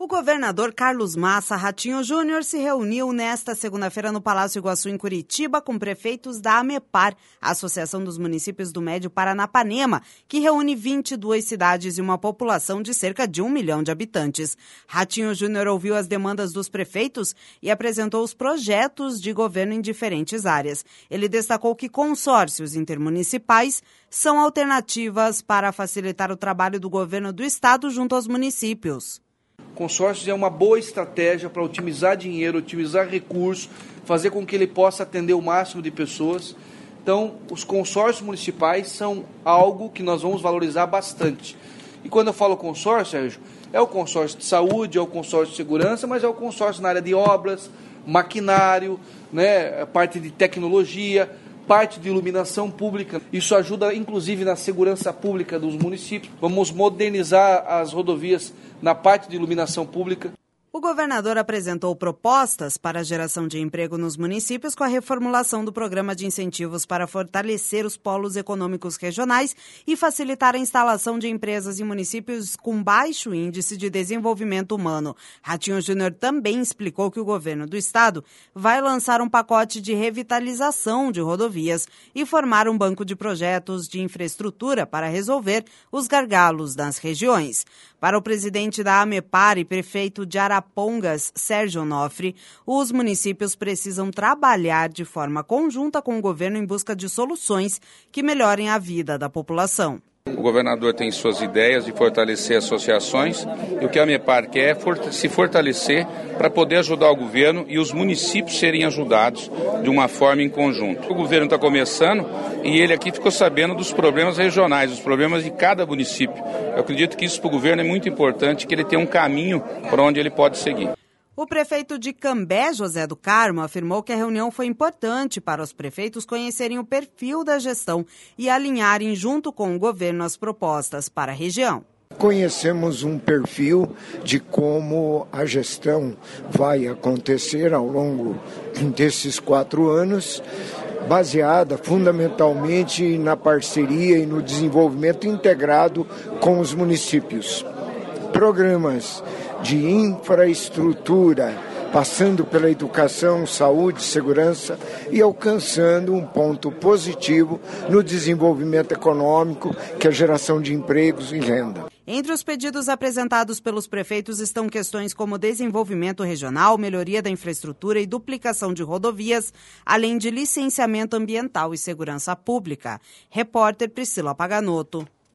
governador Carlos Massa Ratinho Júnior se reuniu nesta segunda-feira no Palácio Iguaçu, em Curitiba, com prefeitos da AMEPAR, a Associação dos Municípios do Médio Paranapanema, que reúne 22 cidades e uma população de cerca de 1 milhão de habitantes. Ratinho Júnior ouviu as demandas dos prefeitos e apresentou os projetos de governo em diferentes áreas. Ele destacou que consórcios intermunicipais são alternativas para facilitar o trabalho do governo do estado junto aos municípios. Consórcios é uma boa estratégia para otimizar dinheiro, otimizar recursos, fazer com que ele possa atender o máximo de pessoas. Então, os consórcios municipais são algo que nós vamos valorizar bastante. E quando eu falo consórcio, Sérgio, é o consórcio de saúde, é o consórcio de segurança, mas é o consórcio na área de obras, maquinário, né, parte de tecnologia, parte de iluminação pública. Isso ajuda, inclusive, na segurança pública dos municípios. Vamos modernizar as rodovias na parte de iluminação pública. O governador apresentou propostas para a geração de emprego nos municípios com a reformulação do programa de incentivos para fortalecer os polos econômicos regionais e facilitar a instalação de empresas em municípios com baixo índice de desenvolvimento humano. Ratinho Júnior também explicou que o governo do estado vai lançar um pacote de revitalização de rodovias e formar um banco de projetos de infraestrutura para resolver os gargalos nas regiões. Para o presidente da AMEPAR e prefeito de Arapongas, Sérgio Onofre, os municípios precisam trabalhar de forma conjunta com o governo em busca de soluções que melhorem a vida da população. O governador tem suas ideias de fortalecer associações e o que a AMEPAR quer é se fortalecer para poder ajudar o governo e os municípios serem ajudados de uma forma em conjunto. O governo está começando e ele aqui ficou sabendo dos problemas regionais, dos problemas de cada município. Eu acredito que isso para o governo é muito importante, que ele tenha um caminho para onde ele pode seguir. O prefeito de Cambé, José do Carmo, afirmou que a reunião foi importante para os prefeitos conhecerem o perfil da gestão e alinharem junto com o governo as propostas para a região. Conhecemos um perfil de como a gestão vai acontecer ao longo desses 4 anos, baseada fundamentalmente na parceria e no desenvolvimento integrado com os municípios. Programas de infraestrutura, passando pela educação, saúde, segurança e alcançando um ponto positivo no desenvolvimento econômico, que é a geração de empregos e renda. Entre os pedidos apresentados pelos prefeitos estão questões como desenvolvimento regional, melhoria da infraestrutura e duplicação de rodovias, além de licenciamento ambiental e segurança pública. Repórter Priscila Paganoto.